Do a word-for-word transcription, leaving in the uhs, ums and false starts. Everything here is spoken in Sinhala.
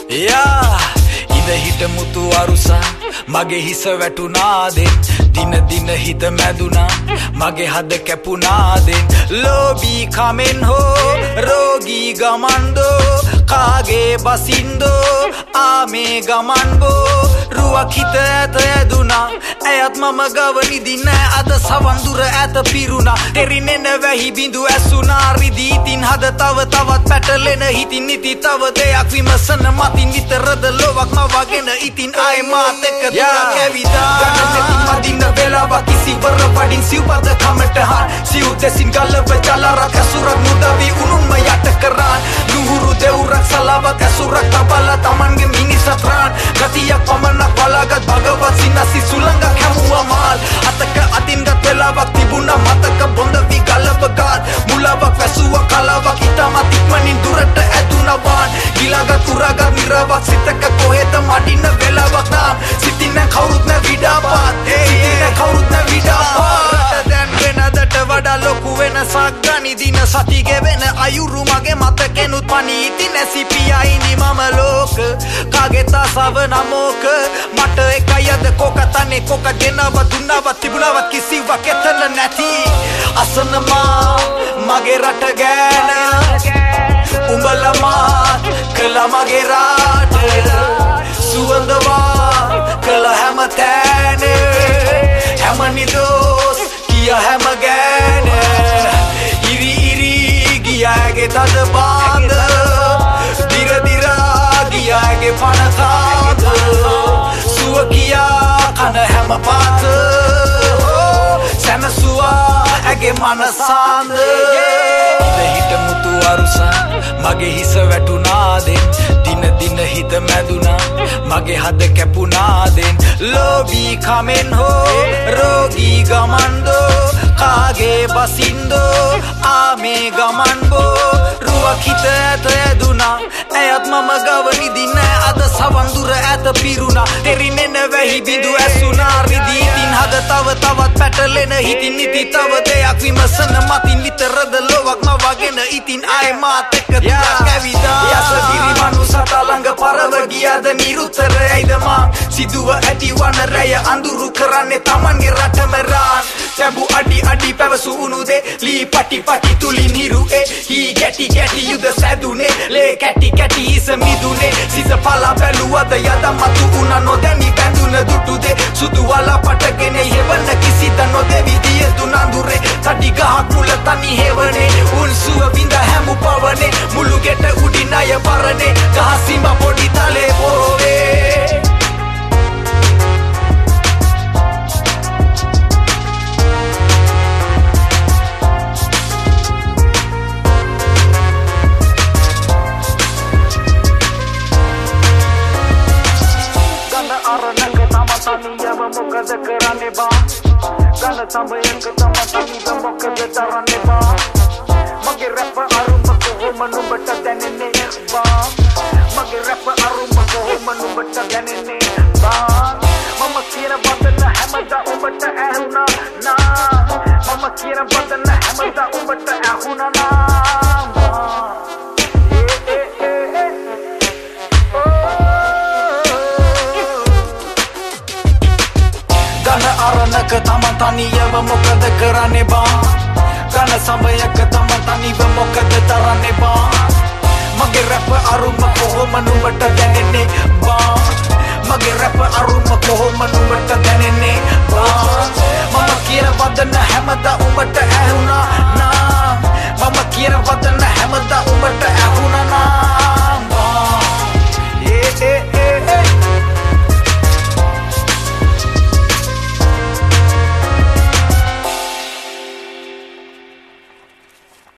යා ඉඳ හිට මුතු අරුසා මගේ හිස වැටුනාදෙන් දින දින හිත මැදුනා මගේ හද කැපුනාදෙන් ලෝබී කමෙන් හෝ රෝගී ගමන්දෝ කාගේ බසින්දෝ ආමේ ගමන්බෝ රුවක් හිත ඇත ඇදුනා ඇයත් මම ගවනිදින අද සවන්දුර ඇත පිරුණා තෙරිනෙන වැහි බිඳු ඇසුනා රිදීතින් හද තව තවත් පැටලෙන හිතින් නිති තව දෙයක් විමසන මතින් විතරද ලොවක් මවගෙන ඉතින් ආය මාත් එක්ක තුරක් ඇවිදා ගණනෙතින් මදින්න වෙලාවක් කිසිවර වඩින් සිව්පද කමටහන් සිව් දෙසින් ගලව ජලරක් ඇසුරක් මුදවී උනුන්ම යට කරාන් නුහුරු දෙවුරක් සලාවක් ඇසුරක් තබල තමන්ගේ මිනිසත්රාන් ගතියක් පමණක් බලාගත් භගවත් සිනසි සුළඟක් හැමුව මාල් අතක අතින්ගත් වෙලාවක් තිබුණා මතක බොඳ වී ගලවගත් මුලාවක් වැසුව කලාවක් ඉතාමත් ඉක්මනින් දුරට ඇදුනවාන් ගිලාගත් උරාගත් නිරවක් සිතක කොහෙද මඩින්න වෙලාවක් නම් සිතින් නැ කවුරුත් නැ විඩාපාත් සිතින් නැ කවුරුත් නැ විඩාපාත් දැන් වෙනදට වඩා ලොකු වෙනසක් ගනි දින සති ගෙවෙන අයුරු මගේ මතකෙනුත් පනී ඉතින් ඇසිපියා ඉනි මම ලෝක කාගෙත් ආසාව නමෝක මට එකයි අද කොක තනේ කොක ගෙනව දුන්නව තිබුණවත් කිසිවක් එතන නැති අසනමා මගේ රට ගැන උඹලමා කළා මගේ රට සුවඳවා කළා හැම තැන හැම නිදොස් කියා හැම ගැන ඉරි ඉරි ගියාගේ තද බාඳ දිර දිරා ගියාගේ පණ කාද සුව කියා කන හැම පාත සැනසුවා ඇගේ මනසාඳ ඉඳ හිට මුතු අරුසා මගේ හිස වැටුනාදෙන් දින දින හිත මැදුනා මගේ හද කැපුනාදෙන් ලෝබී කමෙන් හෝ රෝගී ගමන්දෝ කාගේ බසින්දෝ ආමේ ගමන්බෝ රුවක් හිත ඇත ඇදුනා ඇයත් මම ගවනිදින අද සවන්දුර ඇත පිරුණා තෙරිනෙන වැහි බිඳු ඇසුනා රිදීතින් හද තව තවත් පැටලෙන හිතින් නිති තව දෙයක් විමසන මතින් විතරද ලොවක් මවගෙන ඉතින් ආය මාත් එක්ක තුරක් ඇවිදා යසදිරි මනුසතා ළඟ පරව ගියාද නිරුත්තර ඇයිද මා සිදුව ඇති වන රැය අඳුරු කරන්නේ තමන්ගේ රටම රාන් සැබු අඩි අඩි පැවසු උනුදේ ලී පටි පටි තුලින් හිරුේ හී ගැටි ගැටි යුද සැදුනේ ලේ කැටි කැටි හිස මිදුනේ සිස පලා බැලුවද යද මතු උන නොදැනි බැඳුන දුටුදේ සුදු වලා පටගෙන හෙවන කිසිද නොදෙවි දිය දුනඳුරේ තඩි ගහක් මුල තනි හෙවනේ උන්සුව විඳ හැමු පවනේ මුළු ගෙට උඩින් අය පරනේ ගහසිම පොඩි තලේ පොරවේ Taniya මොකද කරන්නේ බා ගන සමයක තම තනිව මොකද තරන්නේ බා මගේ රැප් අරුම කොහොම නුඹට දැනෙන්නේ බා මගේ රැප් අරුම කොහොම නුඹට දැනෙන්නේ බා මම කියන බදල හැමදා ඔබට ඇහුණා නා මම කියන බදල හැමදා ඔබට ඇහුණා නා අරණක තමන් තනියව මොකද කරන්නේ බා ගන සමයක තමන් තනිව මොකද තරන්නේ බා මගේ රැප් අරුම කොහොම නුඹට දැනෙන්නේ බා